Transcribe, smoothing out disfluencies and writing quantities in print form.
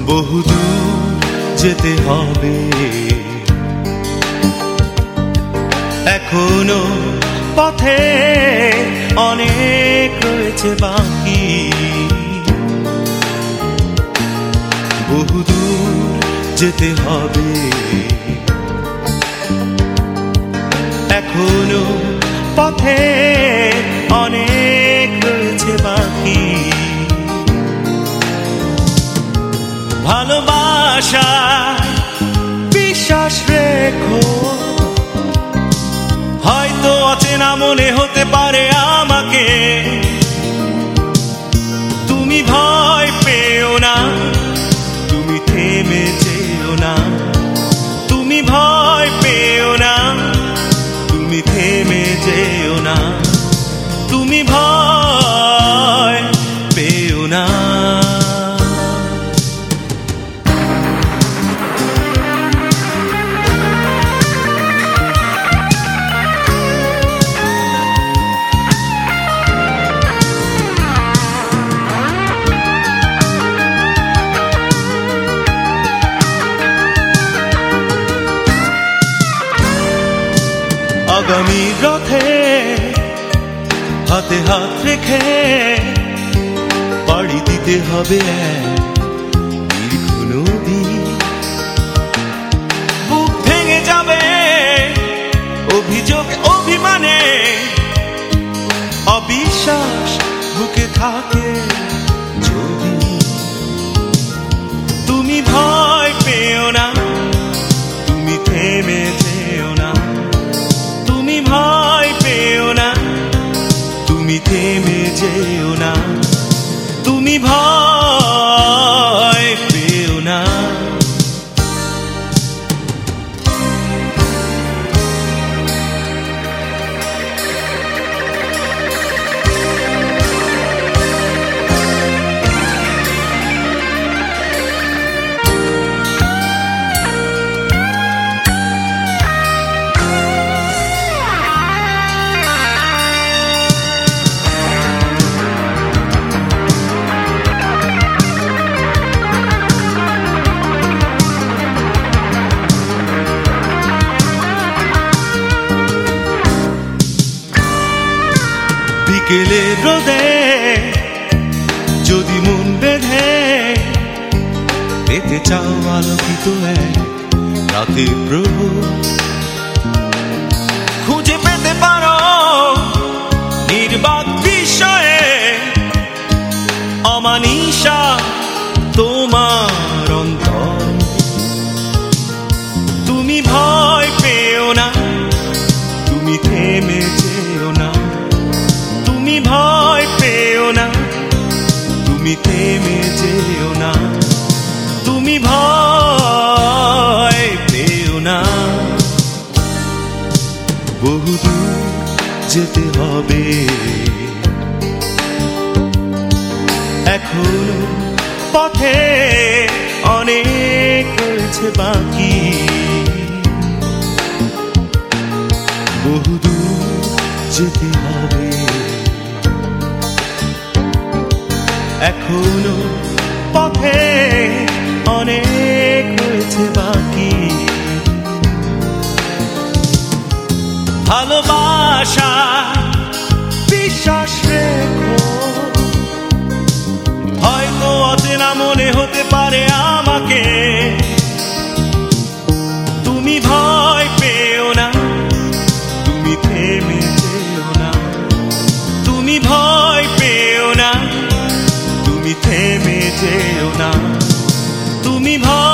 বহুদূর যেতে হবে, এখনো পথে অনেক রয়েছে বাকি। বহুদূর যেতে হবে, এখনো পথে অনেক রয়েছে বাকি। ভালোবাসা বিশ্বাস রেখো, হয়তো অচেনা মনে হতে পারে আমাকে। তুমি ভয় পেও না, তুমি থেমে যেও না। তুমি ভয় পেও না, তুমি থেমে যেও না। তুমি ভয় পেও না। আগামী রথে হাতে হাত রেখে পাড়ি দিতে হবে দীর্ঘ নদী। বুক ভেঙে যাবে অভিযোগ অভিমানে, অবিশ্বাস বুকে থাকে যদি। তুমি ভয় পেও না, তুমি থেমে যেও না। তুমি ভয় পেও না, তুমি থেমে যেও না। তুমি ভয় পেও না। বিকেলের রোদে যদি মন বেঁধে পেতে চাও আলোকিত এক রাতের প্রহর, খুঁজে পেতে পারো নির্বাক বিষয়ে অমানিসা তোমার অন্তর। তুমি ভয় পেও না, তুমি থেমে যেও না। তুমি ভয় পেও না, তুমি থেমে যেও না। তুমি ভয় পেও না। বহুদূর যেতে হবে, এখনো পথে অনেক রয়েছে বাকি। বহুদূর যেতে হবে, এখনো পথে অনেক রয়েছে বাকি। ভালোবাসা বিশ্বাস রেখো, হয়তো অচেনা মনে হতে পারে আমাকে। তুমি ভয় পেও না, তুমি থেমে যেও না। তুমি ভয় পেও না, তুমি থেমে যেও না। তুমি ভয়